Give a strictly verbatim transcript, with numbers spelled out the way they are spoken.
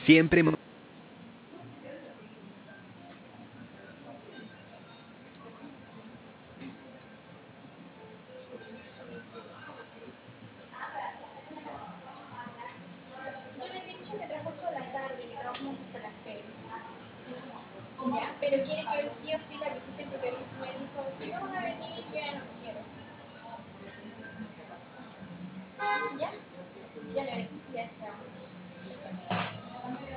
Siempre me... Yo le he dicho que trabajo toda la tarde, que trabajo hasta las seis. Ya, pero quiere que hoy sí o sí